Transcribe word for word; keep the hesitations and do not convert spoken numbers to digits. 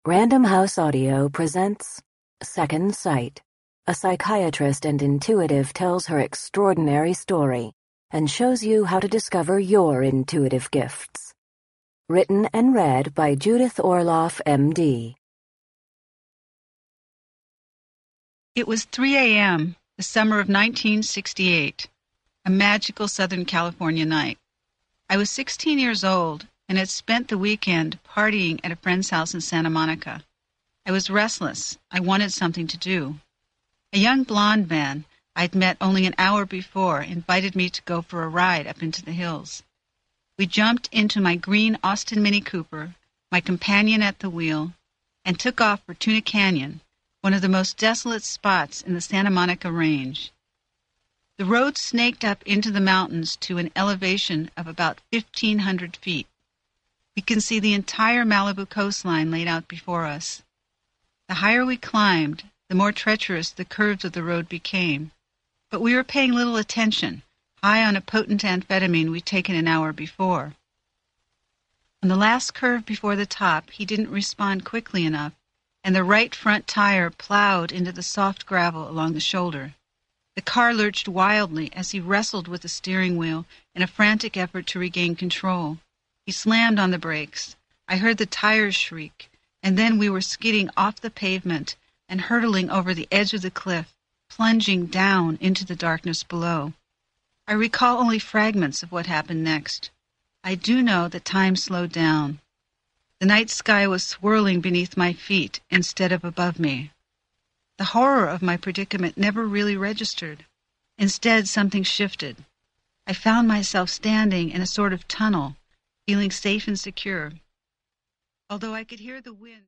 Random House Audio presents Second Sight. A psychiatrist and intuitive tells her extraordinary story and shows you how to discover your intuitive gifts. Written and read by Judith Orloff, M D. It was three a.m., the summer of nineteen sixty-eight, a magical Southern California night. I was sixteen years old and had spent the weekend partying at a friend's house in Santa Monica. I was restless. I wanted something to do. A young blonde man I'd met only an hour before invited me to go for a ride up into the hills. We jumped into my green Austin Mini Cooper, my companion at the wheel, and took off for Tuna Canyon, one of the most desolate spots in the Santa Monica Range. The road snaked up into the mountains to an elevation of about fifteen hundred feet. We can see the entire Malibu coastline laid out before us. The higher we climbed, the more treacherous the curves of the road became, but we were paying little attention, high on a potent amphetamine we'd taken an hour before. On the last curve before the top, he didn't respond quickly enough, and the right front tire plowed into the soft gravel along the shoulder. The car lurched wildly as he wrestled with the steering wheel in a frantic effort to regain control. He slammed on the brakes. I heard the tires shriek, and then we were skidding off the pavement and hurtling over the edge of the cliff, plunging down into the darkness below. I recall only fragments of what happened next. I do know that time slowed down. The night sky was swirling beneath my feet instead of above me. The horror of my predicament never really registered. Instead, something shifted. I found myself standing in a sort of tunnel, feeling safe and secure. Although I could hear the wind